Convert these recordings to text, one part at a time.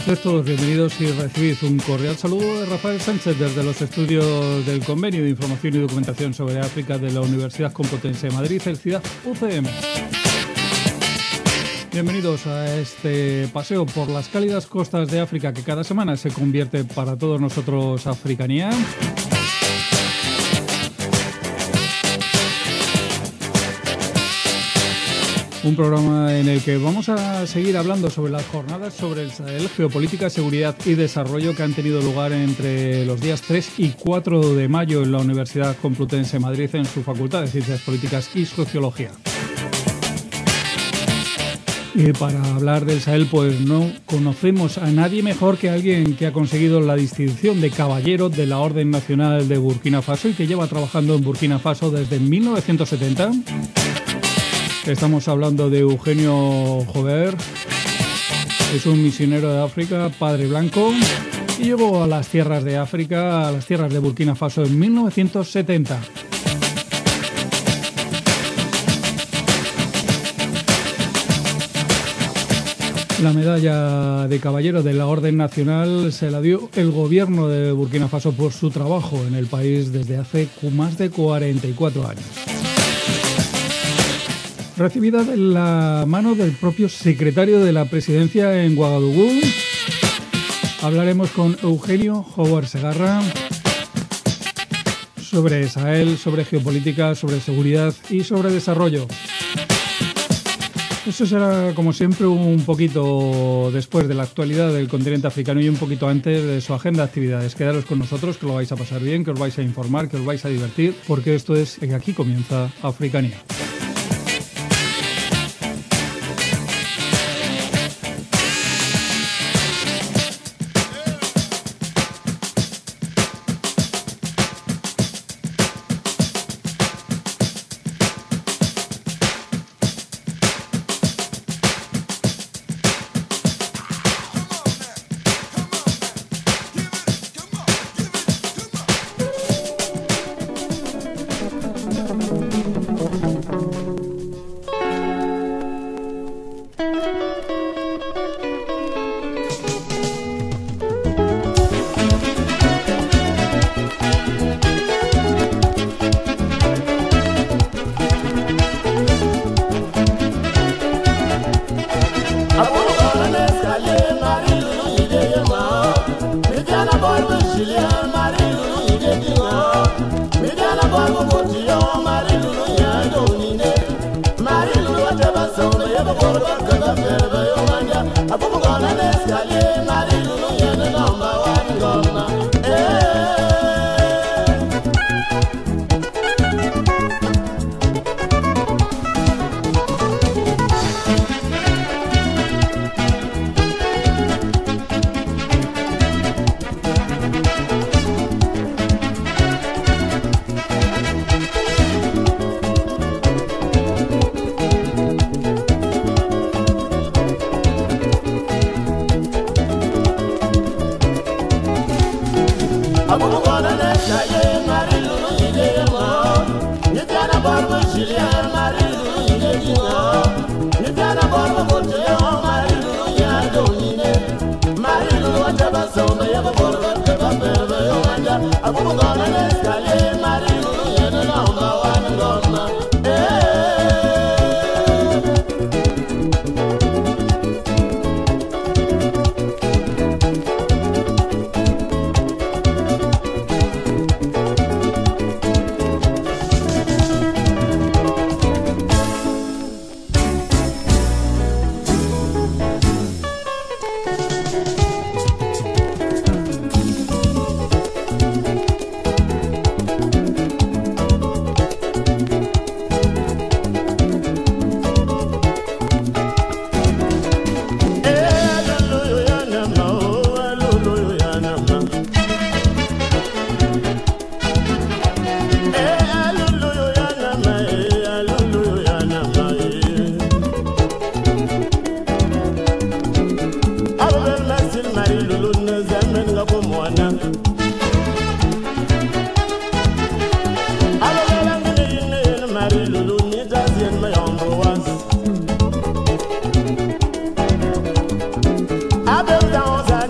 Sed todos bienvenidos y recibid un cordial saludo de Rafael Sánchez desde los estudios del Convenio de Información y Documentación sobre África de la Universidad Complutense de Madrid, el CIDAD UCM. Bienvenidos a este paseo por las cálidas costas de África que cada semana se convierte para todos nosotros Africanía. Un programa en el que vamos a seguir hablando sobre las jornadas sobre el Sahel, geopolítica, seguridad y desarrollo que han tenido lugar entre los días 3 y 4 de mayo en la Universidad Complutense de Madrid en su Facultad de Ciencias Políticas y Sociología. Y para hablar del Sahel, pues no conocemos a nadie mejor que alguien que ha conseguido la distinción de caballero de la Orden Nacional de Burkina Faso y que lleva trabajando en Burkina Faso desde 1970. Estamos hablando de Eugenio Jover. Es un misionero de África, padre blanco, y llegó a las tierras de África, a las tierras de Burkina Faso en 1970. La medalla de caballero de la Orden Nacional se la dio el gobierno de Burkina Faso por su trabajo en el país desde hace más de 44 años. Recibida de la mano del propio secretario de la Presidencia en Ouagadougou, hablaremos con Eugenio Jover Segarra sobre Sahel, sobre geopolítica, sobre seguridad y sobre desarrollo. Eso será, como siempre, un poquito después de la actualidad del continente africano y un poquito antes de su agenda de actividades. Quedaros con nosotros, que lo vais a pasar bien, que os vais a informar, que os vais a divertir, porque esto es que aquí comienza Africanía. I built down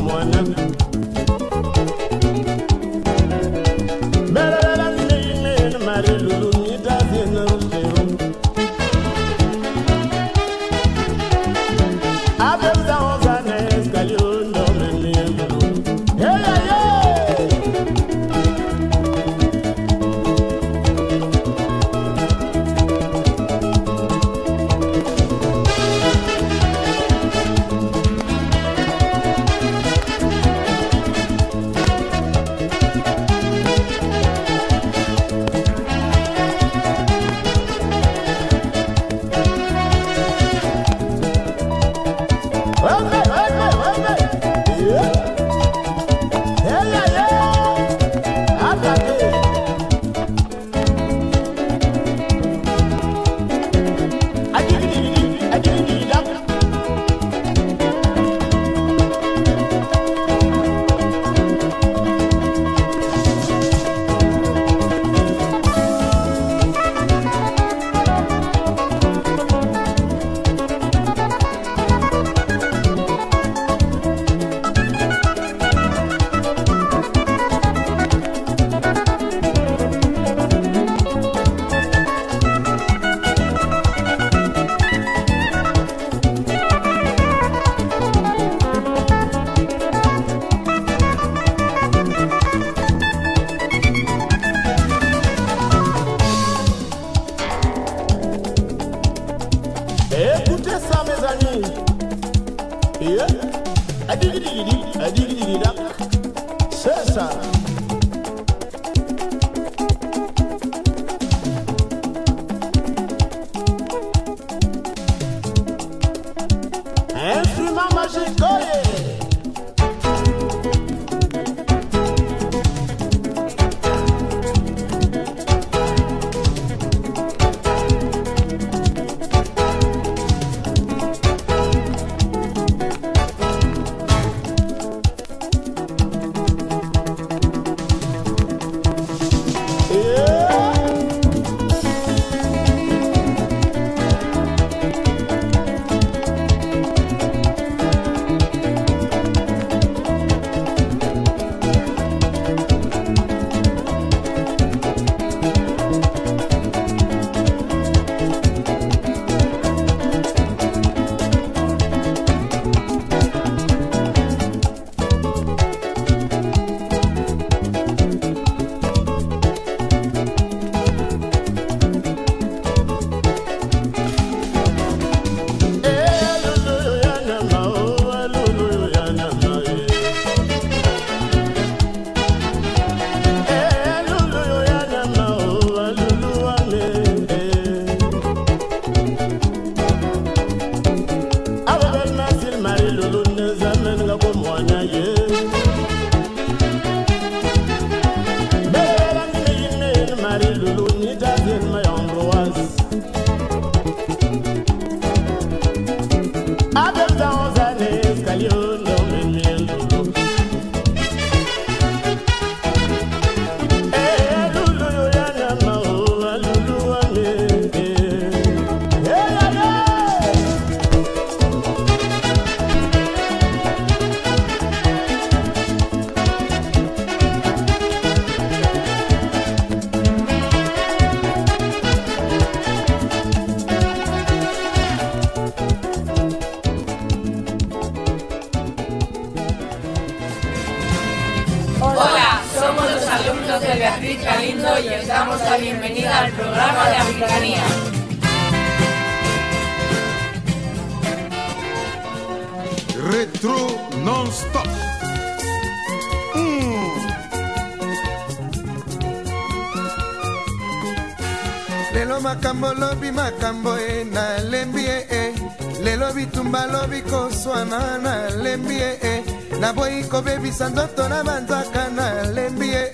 Santo na manzaka na lembie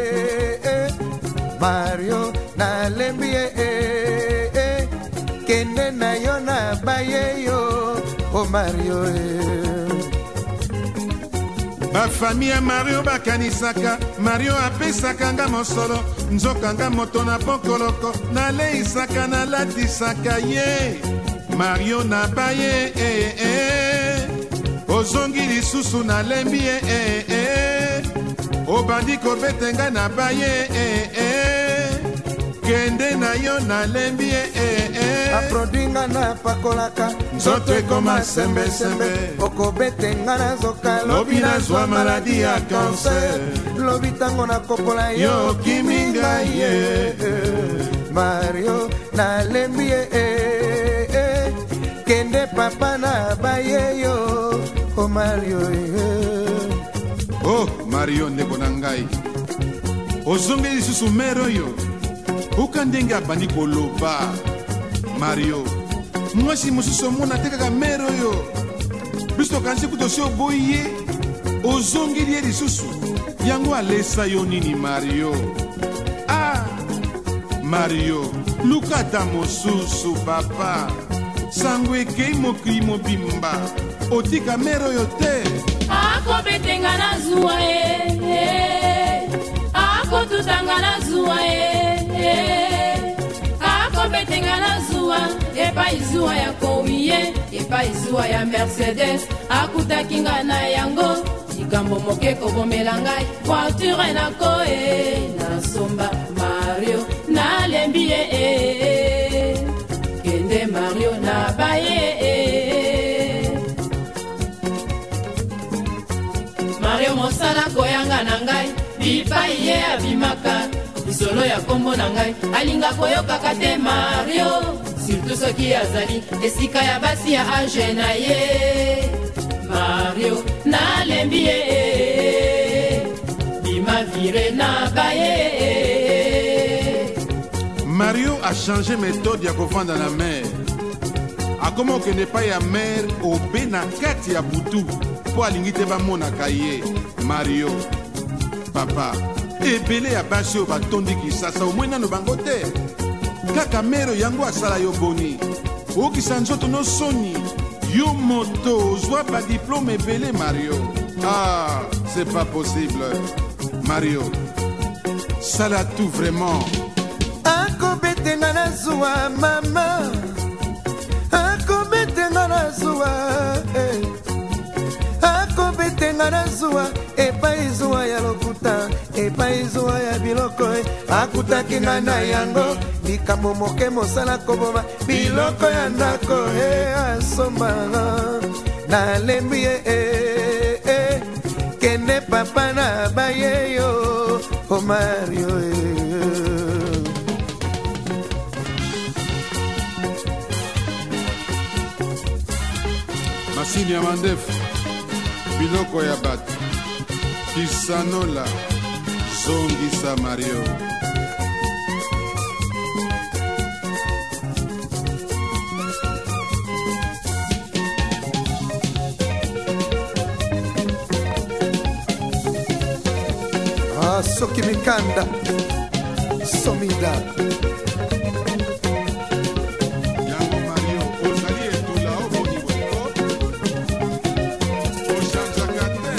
Mario na lembie Kene na yo na baye yo O Mario Ba famille Mario bakanisaka Mario apesaka nga mosolo Nzoka nga moto na pokoloko Na leisaka na latisaka ye Mario na baye ozongi lisusu nalembi ye obandi kobetenga na baye kende na yo nalembi ye aprodinga na pakolaka nzoto ekoma sembesembe okobetenga na zoka lobi nazwa maladi ya kanser lobi tango nakopola yo kiminga ye Mario nalembi ye kende papa na baye yo oh Mario oh Mario ndeko na ngai ozongi lisusu mere oyo uka ndenge abandi koloba Mario mwasi mosusu omona te kaka mere oyo biso tokanisi kutosi oboyi ye ozongeli ye lisusu yango alesa yo nini Mario ah Mario luka ata mosusu papa sango ekei mokili mobimba otika mere oyo te akobetenga na zuwa akotutanga na zuwa akobetenga na zuwa epai zuwa ya kowiye epai zuwa ya Mercedes akutakinga na yango likambo moke kobomela ngai voiture nako nasomba Mario nalembi ye kende Mario na baye Mario mosala koyanga na ngai bipai ye abimaka lisolo ya kombo na ngai alinga koyokaka te Mario surtout soki azali esika ya basi ya age na ye Mario nalembi ye bima vire na baye. Mario a changé méthode ya kovanda na mer akoma okende pa ya mer obe na kati ya butu po alingi te bamonaka ye Mario papa ebele ya basi oyo batondi kisasa omoi nano bango te kaka mere yango asala yo boni okisa nzoto no soni yo moto ozwa badiplome ebele Mario ah c'est pas possible Mario sala tout vraiment akobetenga na zuwa mama akobetenga na zuwa akobetenga na zuwa epai zuwa ya lokuta epai zuwa ya biloko akutaki nga na yango likambo moke mosala koboma biloko ya ndako asomba nalembi ye kende papa na baye yo o Mario masini ya mandefu biloko ya bato kisanola zongisa Mario soki mikanda somida yango Mario ozali etula oboniweko ochanjaka te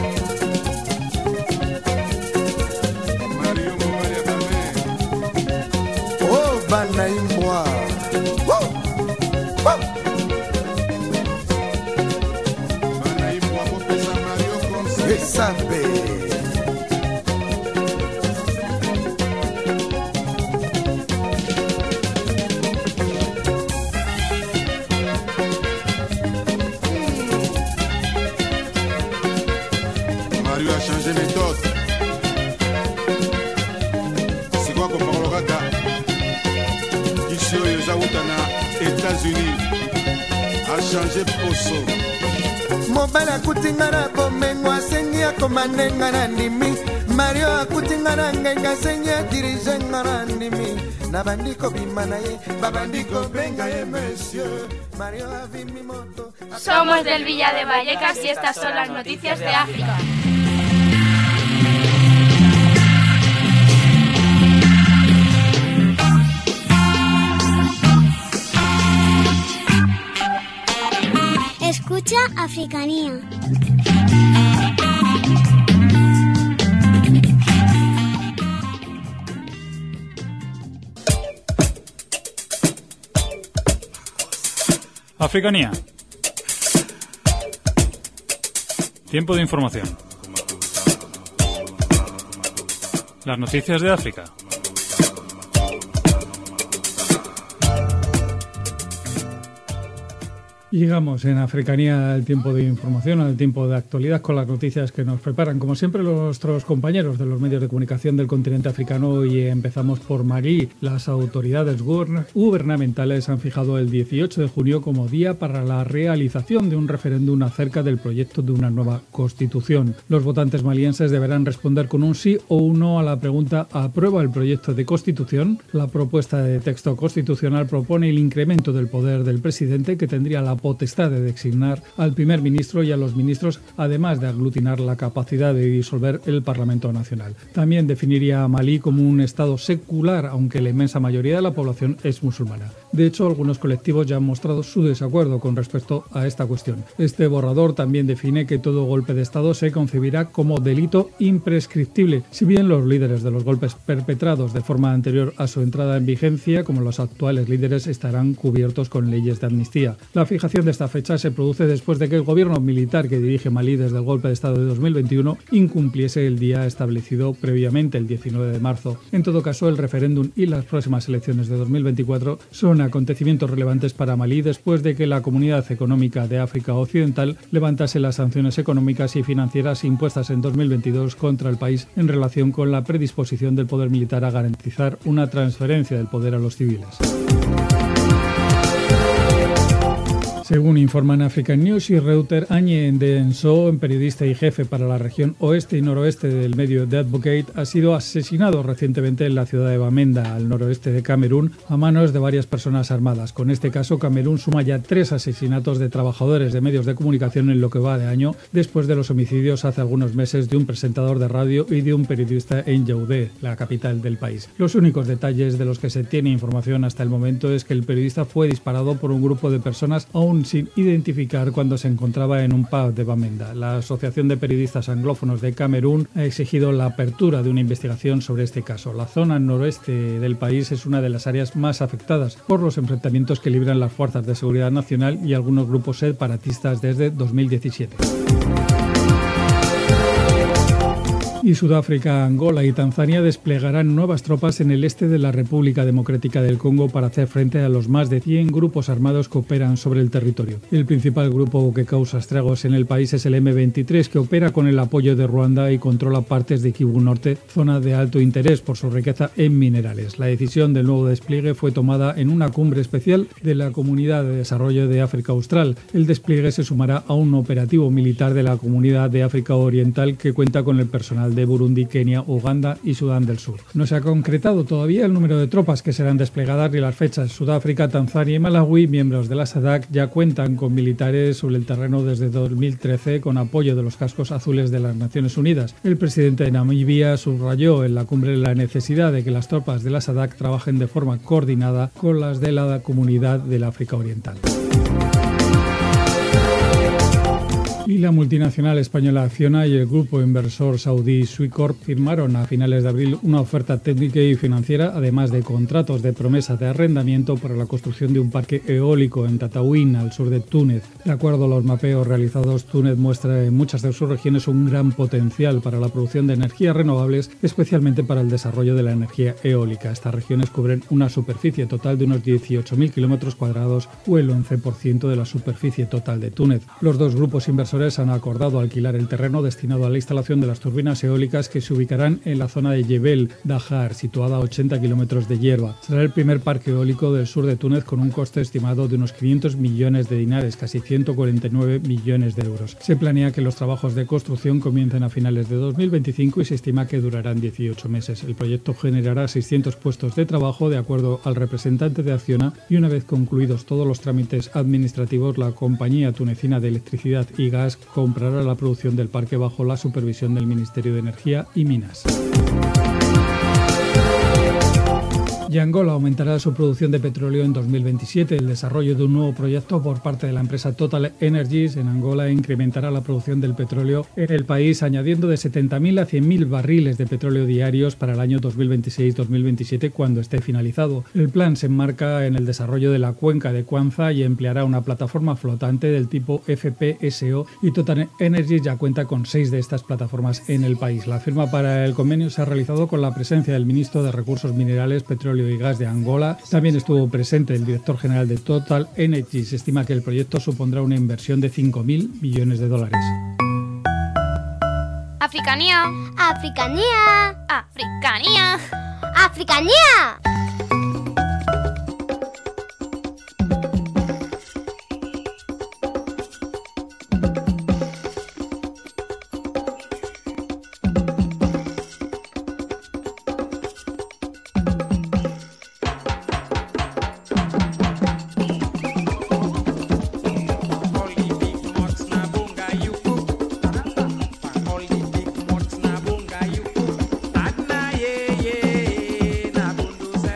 Mario mobali ya bame oh bana imbwa bana imwa kopesa Mario conseil esape Mario a changé méthode. C'est quoi qu'on parle kaka? Ici aux États-Unis a changé poso. mobali akutinga na bomengo asengi akomanenga na ndimi Mario akutinga na ngenga asengi adirigenga na ndimi na bandiko bima na ye babandiko benga ye monsieur Mario avimi moto. Somos del Villa de Vallecas y estas son las noticias de África. Escucha Africanía. Africanía. Tiempo de información. Las noticias de África. Llegamos en Africanía al tiempo de información, al tiempo de actualidad con las noticias que nos preparan, como siempre, nuestros compañeros de los medios de comunicación del continente africano. Y empezamos por Malí. Las autoridades gubernamentales han fijado el 18 de junio como día para la realización de un referéndum acerca del proyecto de una nueva constitución. Los votantes malienses deberán responder con un sí o un no a la pregunta: ¿aprueba el proyecto de constitución? La propuesta de texto constitucional propone el incremento del poder del presidente, que tendría la potestad de designar al primer ministro y a los ministros, además de aglutinar la capacidad de disolver el Parlamento Nacional. También definiría a Malí como un estado secular, aunque la inmensa mayoría de la población es musulmana. De hecho, algunos colectivos ya han mostrado su desacuerdo con respecto a esta cuestión. Este borrador también define que todo golpe de estado se concebirá como delito imprescriptible, si bien los líderes de los golpes perpetrados de forma anterior a su entrada en vigencia, como los actuales líderes, estarán cubiertos con leyes de amnistía. La fijación de esta fecha se produce después de que el gobierno militar que dirige Malí desde el golpe de estado de 2021 incumpliese el día establecido previamente, el 19 de marzo. En todo caso, el referéndum y las próximas elecciones de 2024 son acontecimientos relevantes para Malí, después de que la Comunidad Económica de África Occidental levantase las sanciones económicas y financieras impuestas en 2022 contra el país en relación con la predisposición del poder militar a garantizar una transferencia del poder a los civiles. Según informan African News y Reuters, Agne Ndenso, periodista y jefe para la región oeste y noroeste del medio The Advocate, ha sido asesinado recientemente en la ciudad de Bamenda, al noroeste de Camerún, a manos de varias personas armadas. Con este caso, Camerún suma ya 3 asesinatos de trabajadores de medios de comunicación en lo que va de año, después de los homicidios hace algunos meses de un presentador de radio y de un periodista en Yaoundé, la capital del país. Los únicos detalles de los que se tiene información hasta el momento es que el periodista fue disparado por un grupo de personas aún sin identificar cuando se encontraba en un pub de Bamenda. La Asociación de Periodistas Anglófonos de Camerún ha exigido la apertura de una investigación sobre este caso. La zona noroeste del país es una de las áreas más afectadas por los enfrentamientos que libran las fuerzas de seguridad nacional y algunos grupos separatistas desde 2017. Y Sudáfrica, Angola y Tanzania desplegarán nuevas tropas en el este de la República Democrática del Congo para hacer frente a los más de 100 grupos armados que operan sobre el territorio. El principal grupo que causa estragos en el país es el M23, que opera con el apoyo de Ruanda y controla partes de Kivu Norte, zona de alto interés por su riqueza en minerales. La decisión del nuevo despliegue fue tomada en una cumbre especial de la Comunidad de Desarrollo de África Austral. El despliegue se sumará a un operativo militar de la Comunidad de África Oriental que cuenta con el personal de Burundi, Kenia, Uganda y Sudán del Sur. No se ha concretado todavía el número de tropas que serán desplegadas ni las fechas. Sudáfrica, Tanzania y Malawi, miembros de la SADC, ya cuentan con militares sobre el terreno desde 2013 con apoyo de los cascos azules de las Naciones Unidas. El presidente de Namibia subrayó en la cumbre la necesidad de que las tropas de la SADC trabajen de forma coordinada con las de la Comunidad del África Oriental. Y la multinacional española Acciona y el grupo inversor saudí Suicorp firmaron a finales de abril una oferta técnica y financiera, además de contratos de promesa de arrendamiento para la construcción de un parque eólico en Tataouine, al sur de Túnez. De acuerdo a los mapeos realizados, Túnez muestra en muchas de sus regiones un gran potencial para la producción de energías renovables, especialmente para el desarrollo de la energía eólica. Estas regiones cubren una superficie total de unos 18.000 kilómetros cuadrados o el 11% de la superficie total de Túnez. Los dos grupos inversores han acordado alquilar el terreno destinado a la instalación de las turbinas eólicas, que se ubicarán en la zona de Jebel Dahar, situada a 80 kilómetros de Yerba. Será el primer parque eólico del sur de Túnez con un coste estimado de unos 500 millones de dinares, casi 149 millones de euros. Se planea que los trabajos de construcción comiencen a finales de 2025 y se estima que durarán 18 meses. El proyecto generará 600 puestos de trabajo, de acuerdo al representante de Acciona, y una vez concluidos todos los trámites administrativos, la compañía tunecina de electricidad y gas comprará la producción del parque bajo la supervisión del Ministerio de Energía y Minas. Y Angola aumentará su producción de petróleo en 2027. El desarrollo de un nuevo proyecto por parte de la empresa Total Energies en Angola incrementará la producción del petróleo en el país, añadiendo de 70.000 a 100.000 barriles de petróleo diarios para el año 2026-2027, cuando esté finalizado. El plan se enmarca en el desarrollo de la cuenca de Kwanza y empleará una plataforma flotante del tipo FPSO, y Total Energies ya cuenta con 6 de estas plataformas en el país. La firma para el convenio se ha realizado con la presencia del ministro de Recursos Minerales, Petróleo y Gas de Angola. También estuvo presente el director general de Total Energies. Se estima que el proyecto supondrá una inversión de 5.000 millones de dólares. Africanía. Africanía. Africanía. Africanía. Na bundu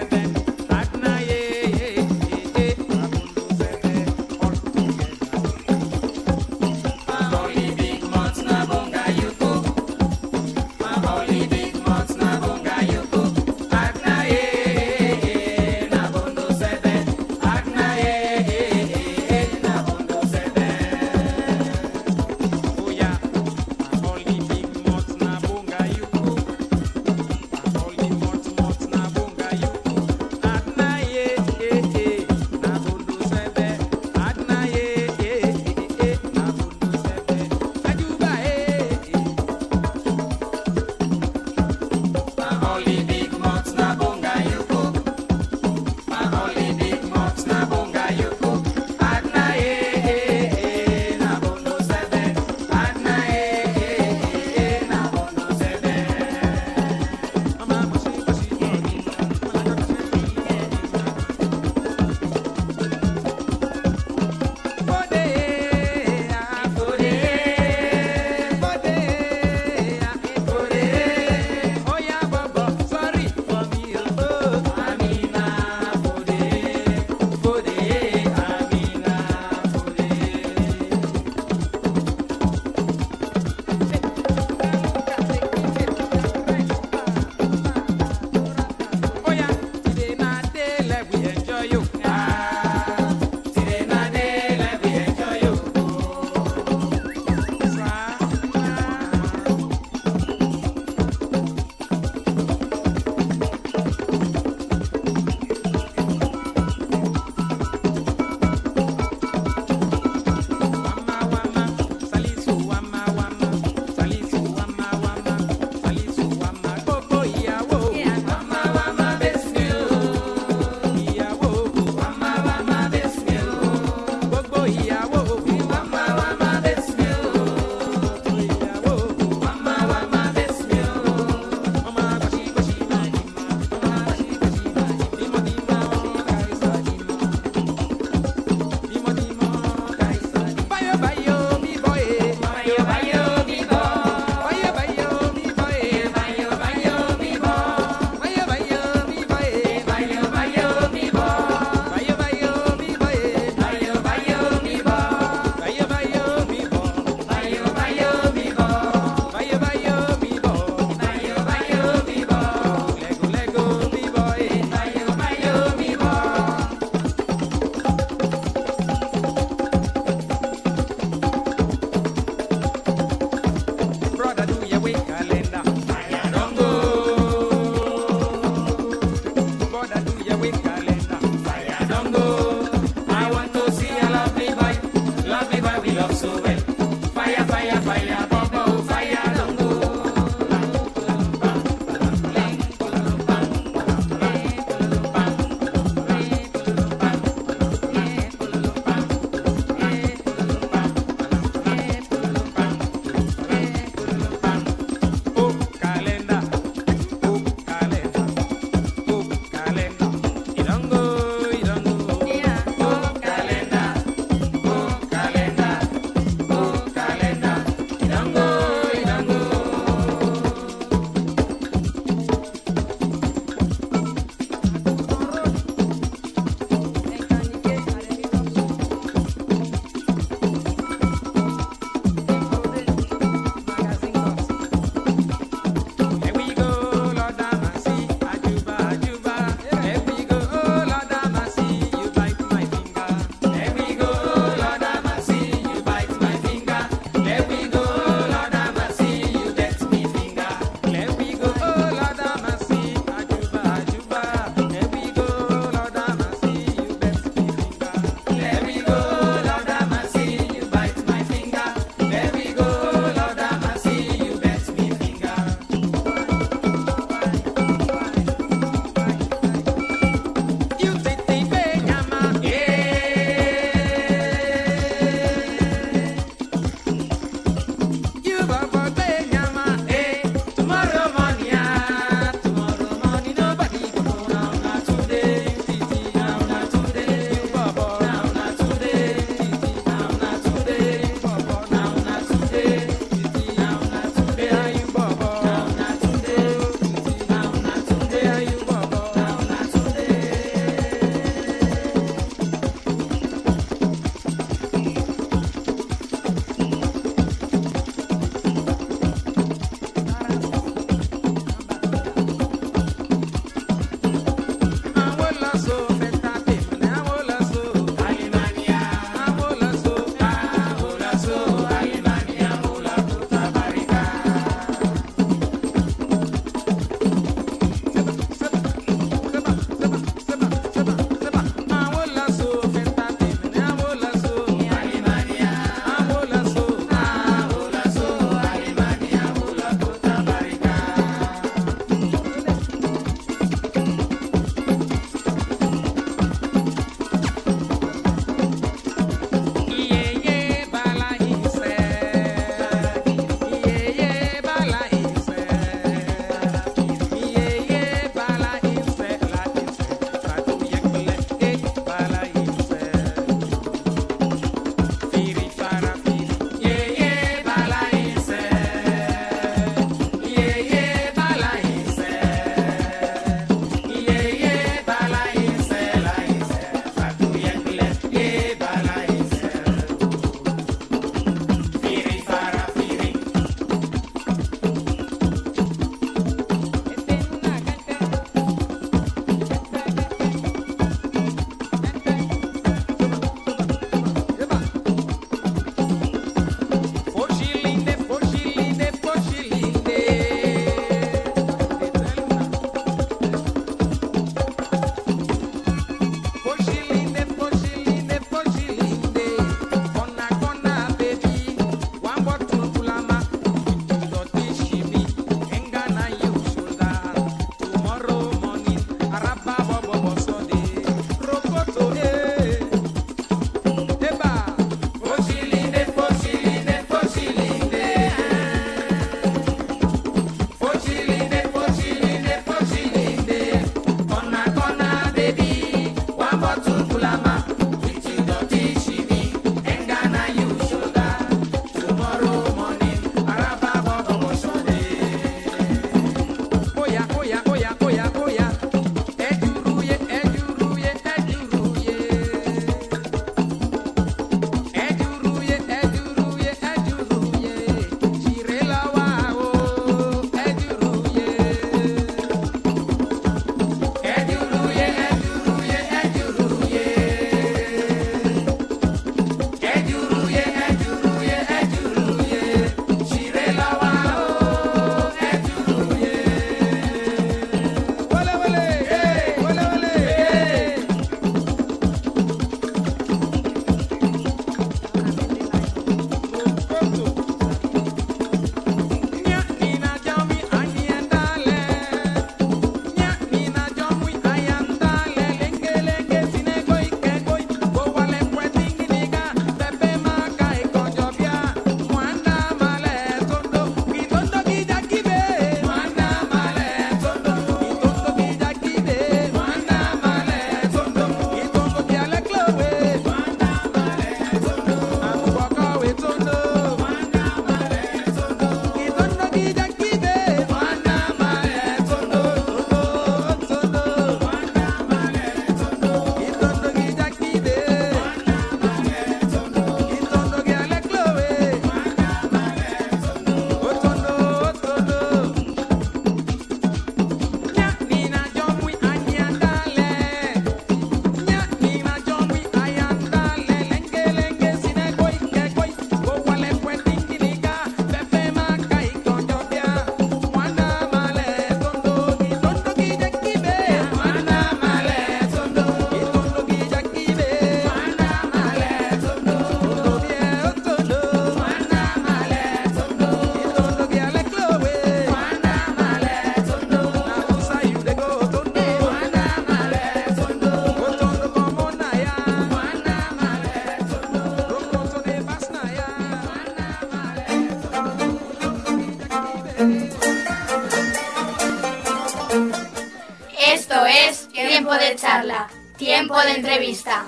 Esto es Tiempo de Charla, Tiempo de Entrevista.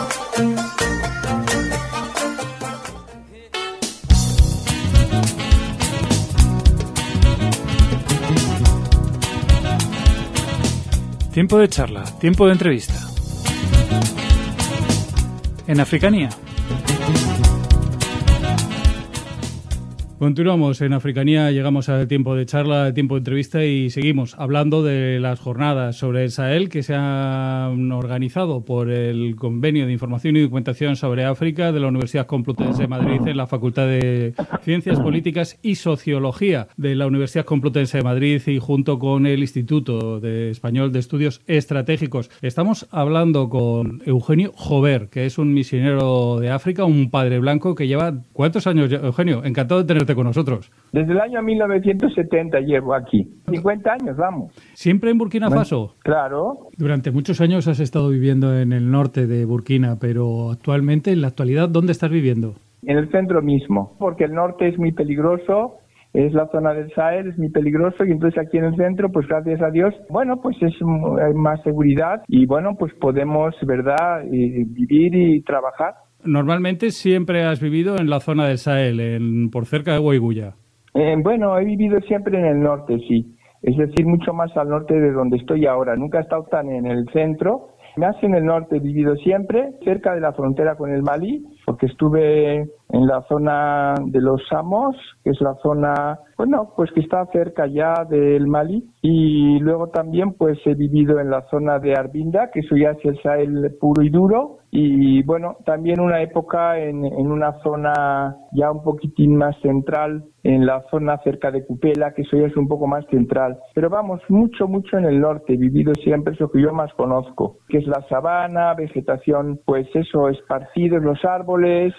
Tiempo de charla, tiempo de entrevista. En Africanía. Continuamos en Africanía, llegamos al tiempo de charla, al tiempo de entrevista y seguimos hablando de las jornadas sobre el Sahel que se han organizado por el Convenio de Información y Documentación sobre África de la Universidad Complutense de Madrid en la Facultad de Ciencias Políticas y Sociología de la Universidad Complutense de Madrid y junto con el Instituto Español de Estudios Estratégicos. Estamos hablando con Eugenio Jover, que es un misionero de África, un padre blanco que lleva... ¿Cuántos años, Eugenio? Encantado de tenerte con nosotros. Desde el año 1970 llevo aquí. 50 años, vamos. ¿Siempre en Burkina Faso? Claro. Durante muchos años has estado viviendo en el norte de Burkina, pero actualmente, en la actualidad, ¿dónde estás viviendo? En el centro mismo, porque el norte es muy peligroso, es la zona del Sahel, es muy peligroso, y entonces aquí en el centro, pues gracias a Dios, bueno, pues hay más seguridad y bueno, pues podemos, ¿verdad?, vivir y trabajar. Normalmente siempre has vivido en la zona del Sahel, por cerca de Guaiguya. Bueno, he vivido siempre en el norte, sí. Es decir, mucho más al norte de donde estoy ahora. Nunca he estado tan en el centro. Más en el norte he vivido siempre, cerca de la frontera con el Malí, porque estuve en la zona de los Samos, que es la zona, bueno, pues que está cerca ya del Malí, y luego también pues he vivido en la zona de Arbinda, que eso ya es el Sahel puro y duro, y bueno, también una época en una zona ya un poquitín más central, en la zona cerca de Cupela, que eso ya es un poco más central. Pero vamos, mucho en el norte, he vivido siempre eso que yo más conozco, que es la sabana, vegetación, pues eso, esparcidos los árboles,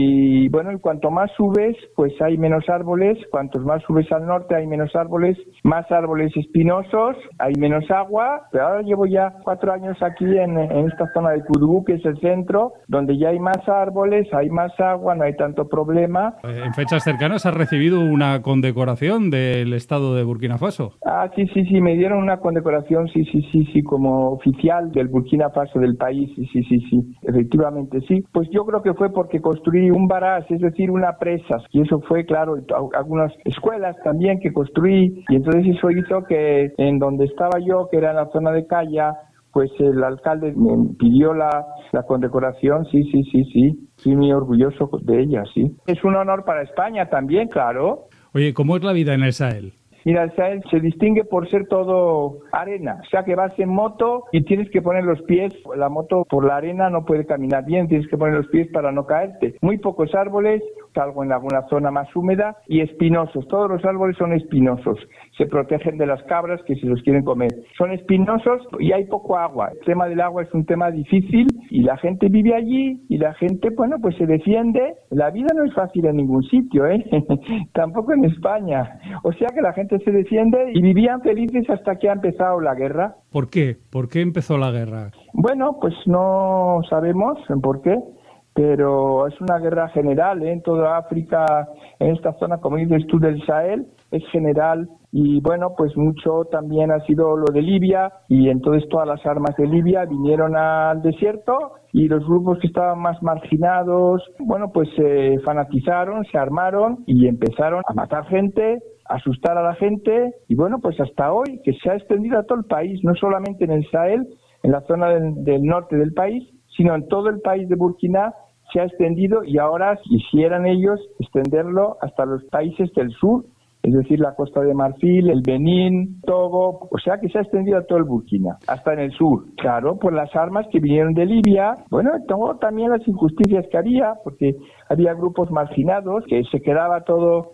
y bueno, y cuanto más subes, pues hay menos árboles, cuantos más subes al norte hay menos árboles, más árboles espinosos, hay menos agua, pero ahora llevo ya 4 años aquí en esta zona de Kudugú, que es el centro, donde ya hay más árboles, hay más agua, no hay tanto problema. En fechas cercanas has recibido una condecoración del Estado de Burkina Faso. Ah, sí, me dieron una condecoración, sí, como oficial del Burkina Faso, del país, sí, efectivamente, sí. Pues yo creo que fue porque construí un barrage, es decir, una presa, y eso fue, claro, algunas escuelas también que construí, y entonces eso hizo que en donde estaba yo, que era en la zona de Calla, pues el alcalde me pidió la condecoración, sí, muy orgulloso de ella, sí. Es un honor para España también, claro. Oye, ¿cómo es la vida en el Sahel? Mira, el Sahel se distingue por ser todo arena, o sea que vas en moto y tienes que poner los pies, la moto por la arena no puede caminar bien, tienes que poner los pies para no caerte. Muy pocos árboles, salvo en alguna zona más húmeda, y espinosos, todos los árboles son espinosos, se protegen de las cabras que se los quieren comer. Son espinosos y hay poco agua, el tema del agua es un tema difícil y la gente vive allí y la gente, bueno, pues se defiende. La vida no es fácil en ningún sitio, tampoco en España, o sea que la gente se defiende y vivían felices hasta que ha empezado la guerra. ¿Por qué? ¿Por qué empezó la guerra? Bueno, pues no sabemos por qué, pero es una guerra general en toda África, en esta zona, como dices tú, del Sahel, es general. Y bueno, pues mucho también ha sido lo de Libia, y entonces todas las armas de Libia vinieron al desierto y los grupos que estaban más marginados, bueno, pues se fanatizaron, se armaron y empezaron a matar gente, asustar a la gente, y bueno, pues hasta hoy, que se ha extendido a todo el país, no solamente en el Sahel, en la zona del norte del país, sino en todo el país de Burkina se ha extendido, y ahora quisieran ellos extenderlo hasta los países del sur, es decir, la Costa de Marfil, el Benín, Togo, o sea que se ha extendido a todo el Burkina, hasta en el sur. Claro, por las armas que vinieron de Libia, bueno, Togo también las injusticias que había, porque había grupos marginados, que se quedaba toda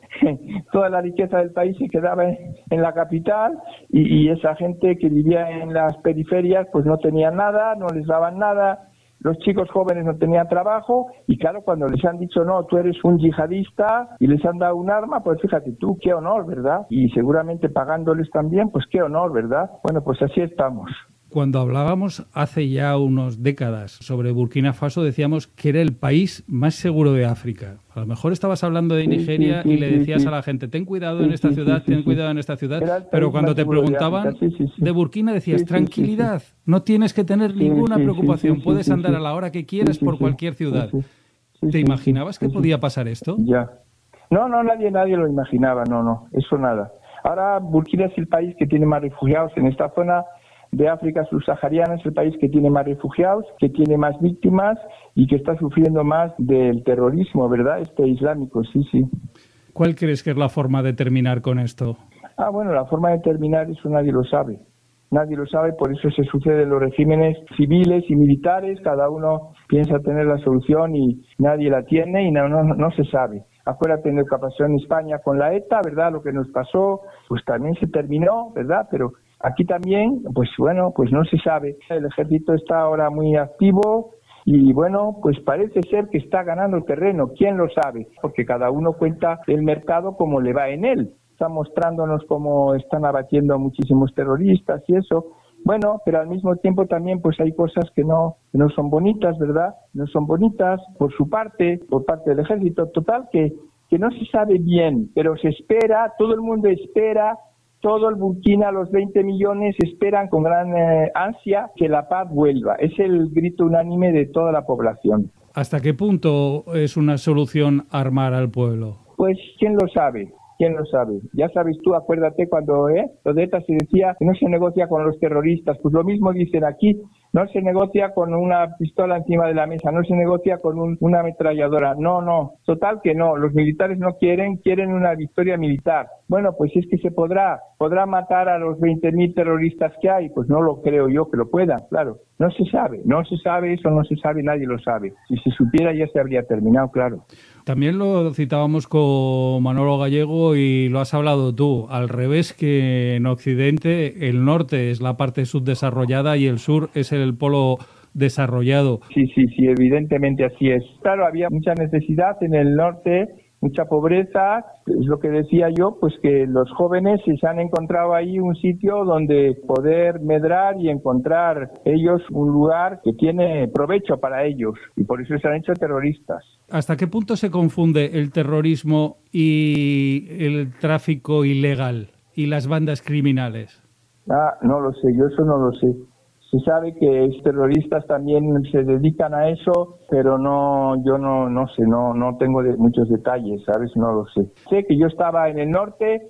la riqueza del país se quedaba en la capital, y esa gente que vivía en las periferias pues no tenía nada, no les daban nada. Los chicos jóvenes no tenían trabajo, y claro, cuando les han dicho, no, tú eres un yihadista, y les han dado un arma, pues fíjate tú, qué honor, ¿verdad? Y seguramente pagándoles también, pues qué honor, ¿verdad? Bueno, pues así estamos. Cuando hablábamos hace ya unas décadas sobre Burkina Faso, decíamos que era el país más seguro de África. A lo mejor estabas hablando de Nigeria y le decías a la gente, ten cuidado en esta ciudad, ten cuidado en esta ciudad, pero cuando te preguntaban de Burkina decías, tranquilidad, no tienes que tener ninguna preocupación, puedes andar a la hora que quieras por cualquier ciudad. ¿Te imaginabas que podía pasar esto? Ya. No, nadie lo imaginaba, no, eso nada. Ahora Burkina es el país que tiene más refugiados en esta zona de África subsahariana, es el país que tiene más refugiados, que tiene más víctimas y que está sufriendo más del terrorismo, ¿verdad? Islámico, sí. ¿Cuál crees que es la forma de terminar con esto? Bueno, la forma de terminar eso nadie lo sabe. Nadie lo sabe, por eso se suceden los regímenes civiles y militares, cada uno piensa tener la solución y nadie la tiene y no se sabe. Acuérdate de lo que pasó en España con la ETA, ¿verdad? Lo que nos pasó, pues también se terminó, ¿verdad? Pero aquí también, pues no se sabe. El ejército está ahora muy activo y pues parece ser que está ganando terreno. ¿Quién lo sabe? Porque cada uno cuenta el mercado como le va en él. Están mostrándonos cómo están abatiendo a muchísimos terroristas y eso. Pero al mismo tiempo también pues hay cosas que no son bonitas, ¿verdad? No son bonitas por parte del ejército. Total que no se sabe bien, pero se espera, todo el mundo espera. Todo el Burkina, los 20 millones, esperan con gran ansia que la paz vuelva. Es el grito unánime de toda la población. ¿Hasta qué punto es una solución armar al pueblo? Pues, ¿quién lo sabe? Ya sabes tú, acuérdate cuando lo de ETA se decía que no se negocia con los terroristas. Pues lo mismo dicen aquí. No se negocia con una pistola encima de la mesa, no se negocia con una ametralladora. No. Total que no. Los militares no quieren una victoria militar. Pues es que se podrá matar a los 20.000 terroristas que hay. Pues no lo creo yo que lo puedan, claro. No se sabe, eso no se sabe, nadie lo sabe. Si se supiera ya se habría terminado, claro. También lo citábamos con Manolo Gallego y lo has hablado tú. Al revés que en Occidente, el norte es la parte subdesarrollada y el sur es el polo desarrollado. Sí, evidentemente así es. Claro, había mucha necesidad en el norte, mucha pobreza, es lo que decía yo, pues que los jóvenes se han encontrado ahí un sitio donde poder medrar y encontrar ellos un lugar que tiene provecho para ellos y por eso se han hecho terroristas. ¿Hasta qué punto se confunde el terrorismo y el tráfico ilegal y las bandas criminales? No lo sé, yo eso no lo sé. Se sabe que los terroristas también se dedican a eso, pero yo no sé, no tengo muchos detalles, ¿sabes? No lo sé. Sé que yo estaba en el norte,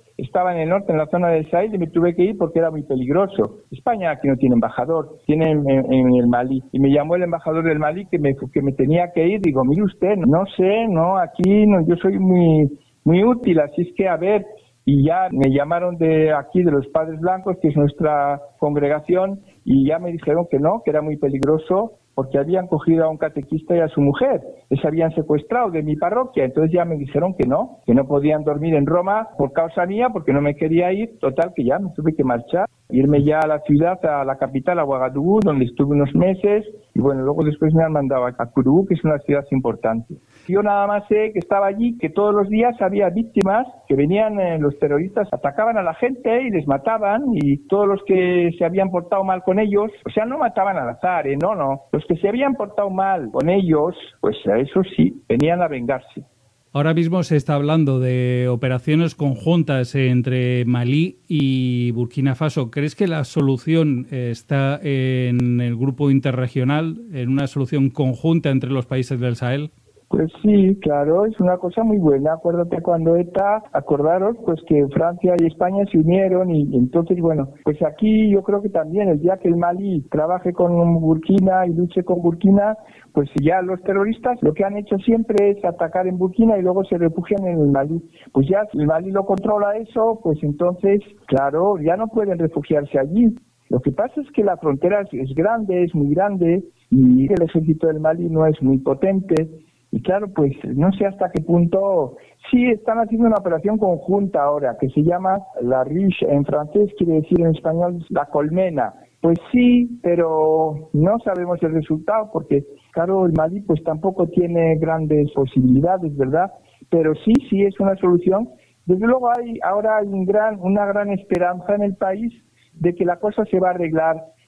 en la zona del Sahel y me tuve que ir porque era muy peligroso. España aquí no tiene embajador, tiene en el Malí. Y me llamó el embajador del Malí que me tenía que ir. Digo, mire usted, no sé, aquí no, yo soy muy, muy útil, así es que a ver. Y ya me llamaron de aquí, de los Padres Blancos, que es nuestra congregación, y ya me dijeron que no, que era muy peligroso, porque habían cogido a un catequista y a su mujer. Les habían secuestrado de mi parroquia. Entonces ya me dijeron que no podían dormir en Roma por causa mía, porque no me quería ir. Total, que ya me tuve que marchar, irme ya a la ciudad, a la capital, a Ouagadougou, donde estuve unos meses. Y luego después me han mandado a Kourougou, que es una ciudad importante. Yo nada más sé que estaba allí, que todos los días había víctimas, que venían los terroristas, atacaban a la gente y les mataban, y todos los que se habían portado mal con ellos, o sea, no mataban al azar, no. Los que se habían portado mal con ellos, pues a eso sí, venían a vengarse. Ahora mismo se está hablando de operaciones conjuntas entre Malí y Burkina Faso. ¿Crees que la solución está en el grupo interregional, en una solución conjunta entre los países del Sahel? Pues sí, claro, es una cosa muy buena. Acuérdate cuando ETA, acordaros pues que Francia y España se unieron y entonces, pues aquí yo creo que también el día que el Malí trabaje con Burkina y luche con Burkina, pues ya los terroristas lo que han hecho siempre es atacar en Burkina y luego se refugian en el Malí. Pues ya si el Malí lo controla eso, pues entonces, claro, ya no pueden refugiarse allí. Lo que pasa es que la frontera es grande, es muy grande y el ejército del Malí no es muy potente. Y claro, pues no sé hasta qué punto. Sí, están haciendo una operación conjunta ahora que se llama la Ruche, en francés quiere decir en español la colmena. Pues sí, pero no sabemos el resultado porque, claro, el Malí pues tampoco tiene grandes posibilidades, ¿verdad? Pero sí es una solución. Desde luego ahora hay una gran esperanza en el país de que la cosa se va a arreglar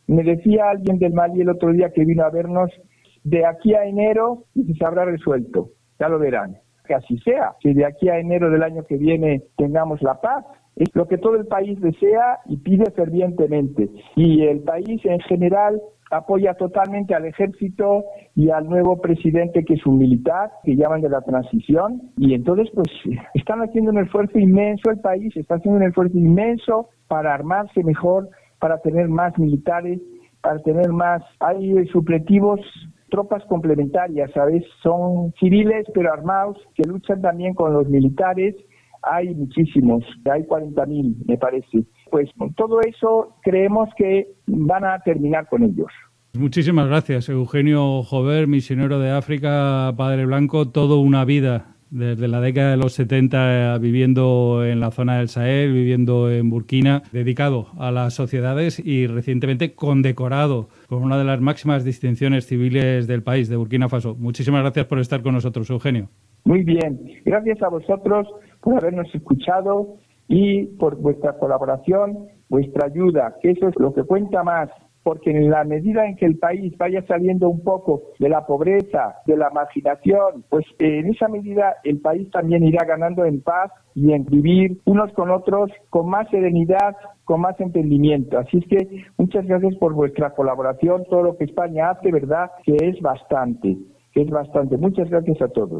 Me decía alguien del Mali el otro día que vino a vernos, de aquí a enero se habrá resuelto, ya lo verán. Que así sea, que de aquí a enero del año que viene tengamos la paz. Es lo que todo el país desea y pide fervientemente. Y el país en general apoya totalmente al ejército y al nuevo presidente, que es un militar, que llaman de la transición. Y entonces, pues, están haciendo un esfuerzo inmenso, el país está haciendo un esfuerzo inmenso para armarse mejor, para tener más militares, para tener más... Hay supletivos, tropas complementarias, ¿sabes? Son civiles pero armados que luchan también con los militares. Hay muchísimos, hay 40.000, me parece. Pues con todo eso creemos que van a terminar con ellos. Muchísimas gracias, Eugenio Jover, misionero de África, Padre Blanco, toda una vida desde la década de los 70 viviendo en la zona del Sahel, viviendo en Burkina, dedicado a las sociedades y recientemente condecorado con una de las máximas distinciones civiles del país, de Burkina Faso. Muchísimas gracias por estar con nosotros, Eugenio. Muy bien, gracias a vosotros por habernos escuchado y por vuestra colaboración, vuestra ayuda, que eso es lo que cuenta más. Porque en la medida en que el país vaya saliendo un poco de la pobreza, de la marginación, pues en esa medida el país también irá ganando en paz y en vivir unos con otros con más serenidad, con más entendimiento. Así es que muchas gracias por vuestra colaboración, todo lo que España hace, ¿verdad? Que es bastante. Muchas gracias a todos.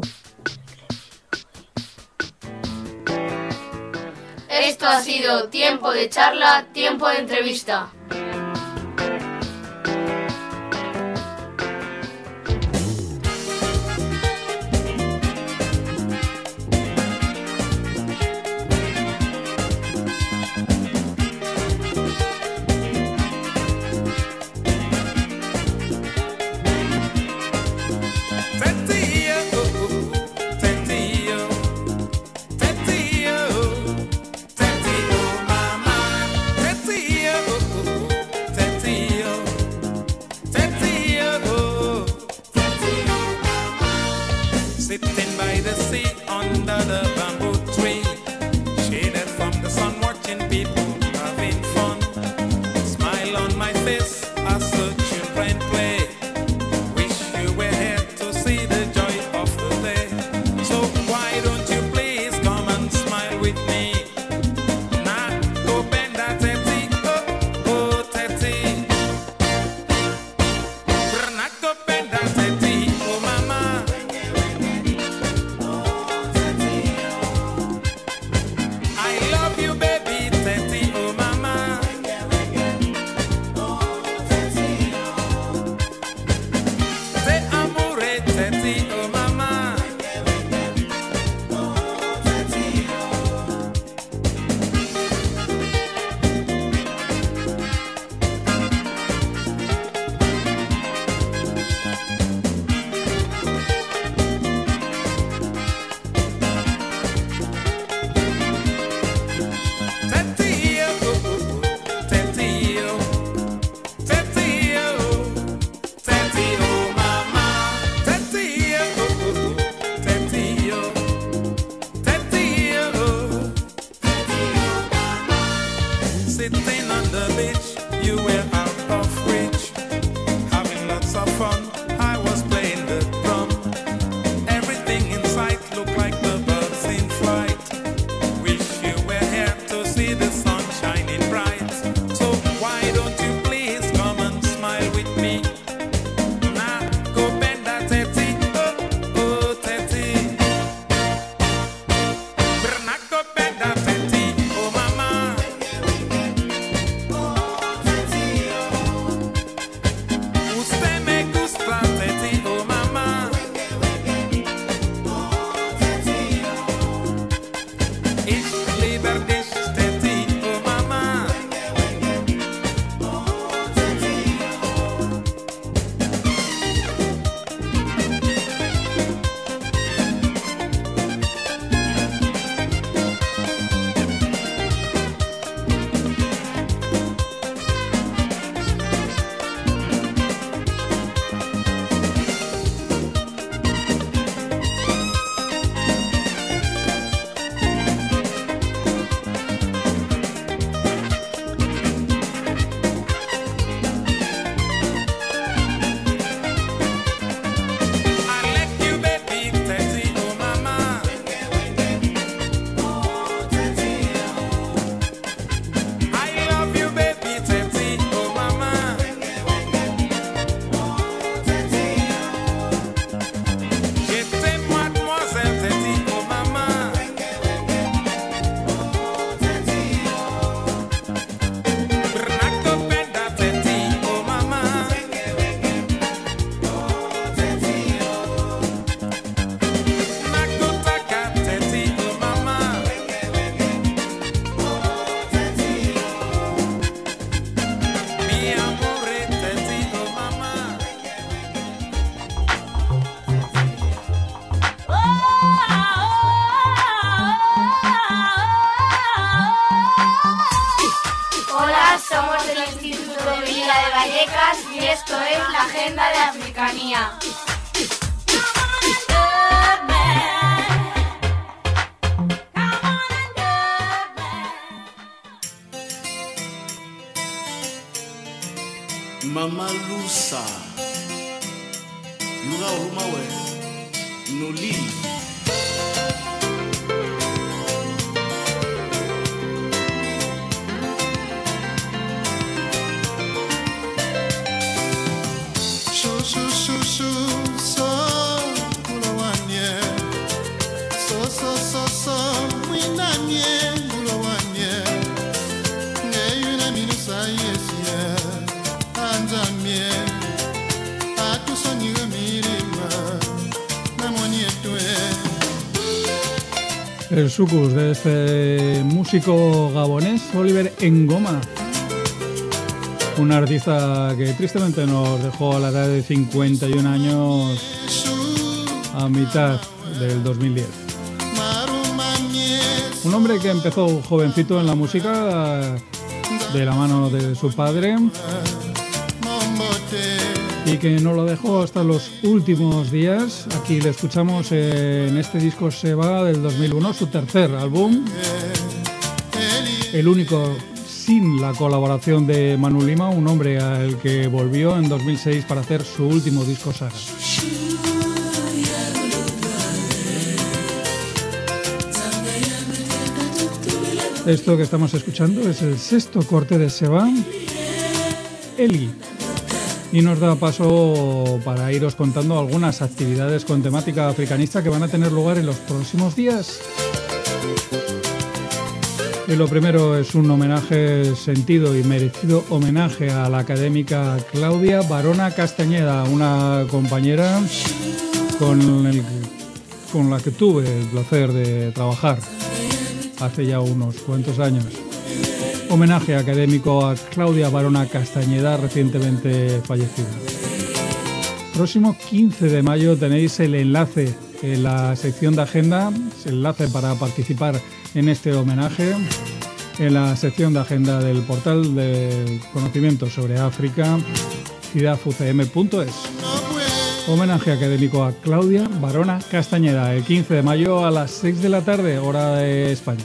Esto ha sido Tiempo de Charla, Tiempo de Entrevista. somos del Instituto de Vida de Vallecas y esto es la Agenda de Africanía. Mama Lusa, Lula Urumawe, Nuli. El sucus de este músico gabonés, Oliver Ngoma, un artista que tristemente nos dejó a la edad de 51 años a mitad del 2010. Un hombre que empezó jovencito en la música de la mano de su padre y que no lo dejó hasta los últimos días. Aquí le escuchamos en este disco Se Va del 2001, su tercer álbum, el único sin la colaboración de Manu Lima, un hombre al que volvió en 2006 para hacer su último disco Saga. Esto que estamos escuchando es el sexto corte de Se Va, Eli. Y nos da paso para iros contando algunas actividades con temática africanista que van a tener lugar en los próximos días. Y lo primero es un homenaje, sentido y merecido homenaje a la académica Claudia Barona Castañeda, una compañera con la que tuve el placer de trabajar hace ya unos cuantos años. Homenaje académico a Claudia Barona Castañeda, recientemente fallecida. Próximo 15 de mayo tenéis el enlace en la sección de agenda, el enlace para participar en este homenaje, en la sección de agenda del portal de conocimiento sobre África, cidaducm.es. Homenaje académico a Claudia Barona Castañeda, el 15 de mayo a las 6 de la tarde, hora de España.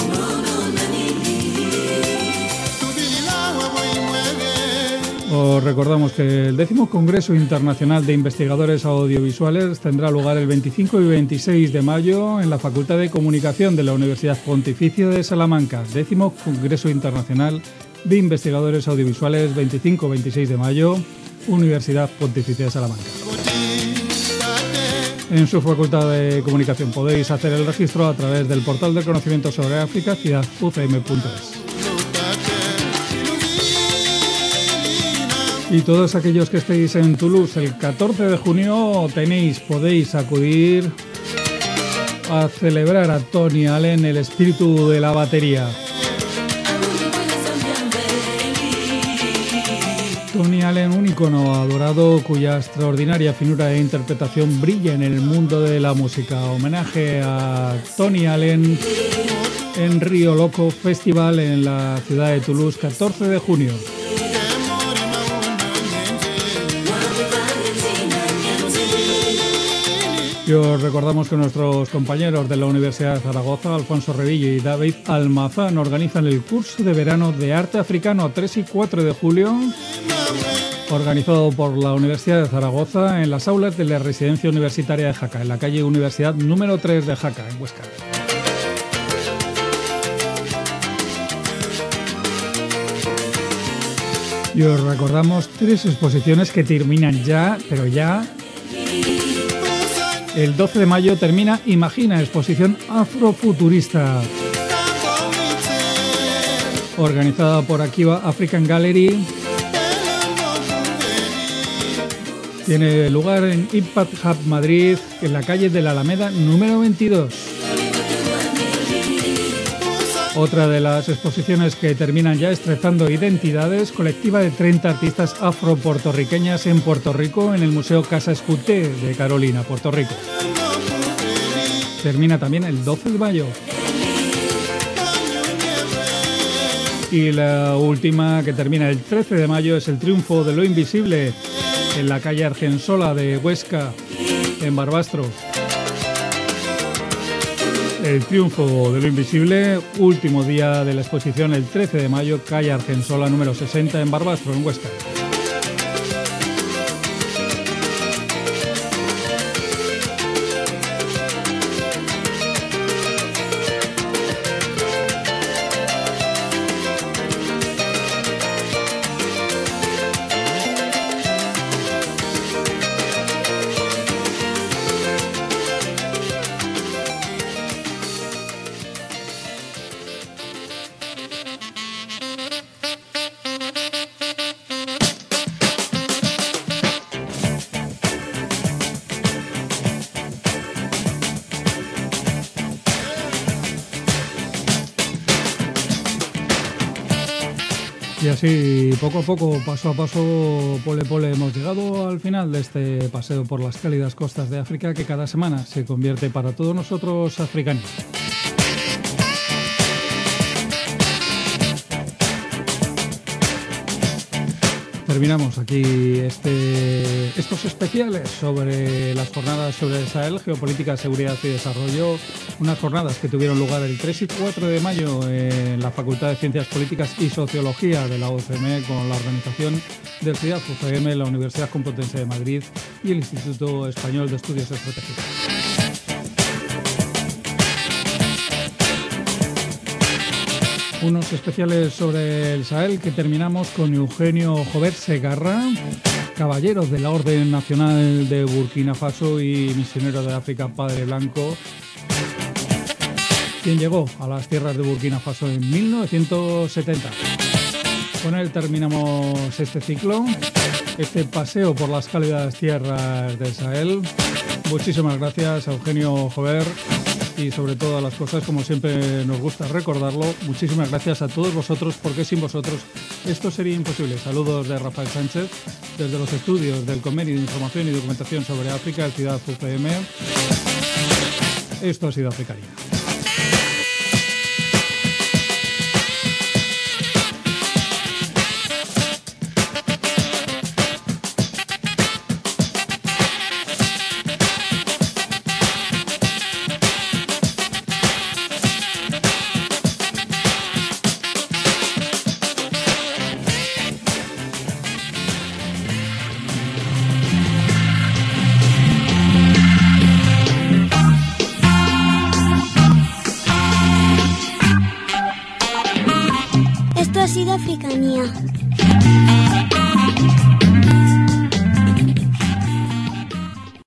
Os recordamos que el 10º Congreso Internacional de Investigadores Audiovisuales tendrá lugar el 25 y 26 de mayo en la Facultad de Comunicación de la Universidad Pontificia de Salamanca. 10º Congreso Internacional de Investigadores Audiovisuales, 25-26 de mayo, Universidad Pontificia de Salamanca. En su Facultad de Comunicación podéis hacer el registro a través del portal de conocimiento sobre África, cidaducm.es. Y todos aquellos que estéis en Toulouse el 14 de junio podéis acudir a celebrar a Tony Allen, el espíritu de la batería. Tony Allen, un ícono adorado cuya extraordinaria finura e interpretación brilla en el mundo de la música. Homenaje a Tony Allen en Río Loco Festival en la ciudad de Toulouse, 14 de junio. Y os recordamos que nuestros compañeros de la Universidad de Zaragoza, Alfonso Revillo y David Almazán, organizan el curso de verano de arte africano 3 y 4 de julio, organizado por la Universidad de Zaragoza en las aulas de la Residencia Universitaria de Jaca, en la calle Universidad número 3 de Jaca, en Huesca. Y os recordamos 3 exposiciones que terminan ya, pero ya. El 12 de mayo termina Imagina, exposición afrofuturista, organizada por Akiba African Gallery. Tiene lugar en Impact Hub Madrid, en la calle de la Alameda número 22. Otra de las exposiciones que terminan ya es Trenzando Identidades, colectiva de 30 artistas afro-puertorriqueñas en Puerto Rico, en el Museo Casa Escuté de Carolina, Puerto Rico. Termina también el 12 de mayo. Y la última, que termina el 13 de mayo, es el triunfo de lo invisible en la calle Argensola de Huesca, en Barbastro. El triunfo de lo invisible, último día de la exposición, el 13 de mayo, calle Argensola número 60, en Barbastro, en Huesca. Y así, poco a poco, paso a paso, pole pole, hemos llegado al final de este paseo por las cálidas costas de África, que cada semana se convierte para todos nosotros africanos. Terminamos aquí estos especiales sobre las jornadas sobre el Sahel, geopolítica, seguridad y desarrollo. Unas jornadas que tuvieron lugar el 3 y 4 de mayo en la Facultad de Ciencias Políticas y Sociología de la UCM, con la organización del CIDAD UCM, la Universidad Complutense de Madrid y el Instituto Español de Estudios Estratégicos. Unos especiales sobre el Sahel que terminamos con Eugenio Jover Segarra, caballero de la Orden Nacional de Burkina Faso y misionero de África, Padre Blanco, quien llegó a las tierras de Burkina Faso en 1970. Con él terminamos este ciclo, este paseo por las cálidas tierras del Sahel. Muchísimas gracias a Eugenio Jover. Y sobre todas las cosas, como siempre nos gusta recordarlo, muchísimas gracias a todos vosotros, porque sin vosotros esto sería imposible. Saludos de Rafael Sánchez, desde los estudios del Convenio de Información y Documentación sobre África, el CIDAD UCM. Esto ha sido Africanía. Esto ha sido Africanía.